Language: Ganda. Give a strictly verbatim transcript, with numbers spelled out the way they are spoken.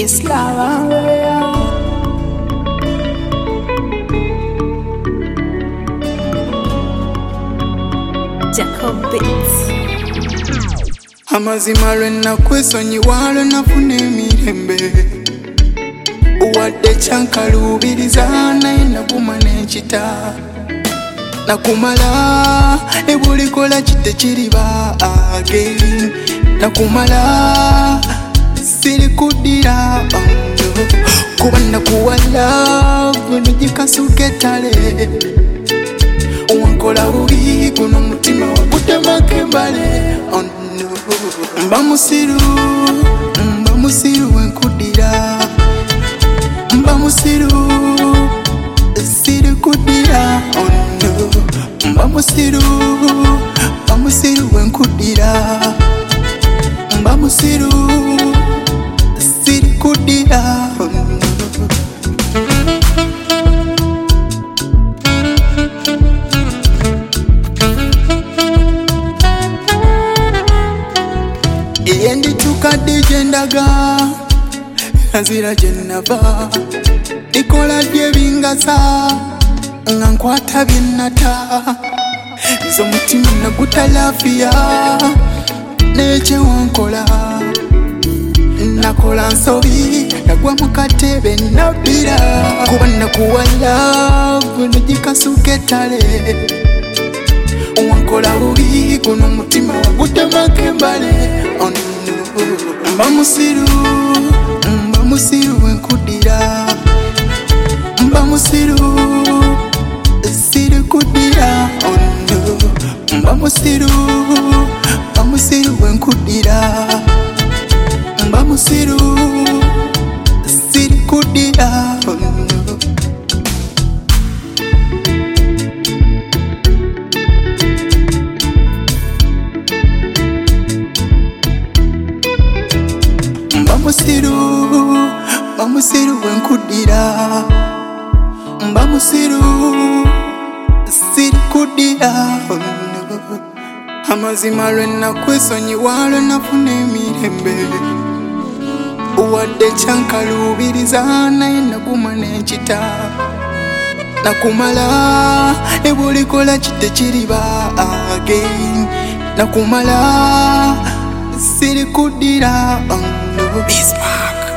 Islam Jacob Beats. Amazima lwenna kwesonyiwa lwenafuna emirembe wadde kyankaluubiriza naye naguma nenkita nakumala ebulikola kite kiriba again nakumala siri kuddira kuba nakuwala guno gikasuka ettale wankola bubi guno mutima wagutemako embale mba musiru mba musiru wenkuddira mba musiru siri kuddira mba musiru mba musiru wenkuddira mba musiru siri kuddira yendi tukadde gyendaga nazira gyenava ikola lyebingasa nga nkwata byennata nze omutima nagutalafiya nekyewankola nakola nsobi nagwa mu katebe nabbira kuba nakuwala guno gikasuka ettale wankola bubi guno omutima wagutemako embale mba musiru mba musiru wenkuddira mba musiru siri kuddira mba musiru mba musiru wenkuddira mba musiru siri kuddira mba musiru mba musiru wenkuddira mba musiru siri kuddira amazima lwenna kwesonyiwa lwenafuna emirembe wadde kyankaluubiriza naye naguma nenkita nakumala ebulikola kite kiriba again nakumala siri kuddira Bismarck.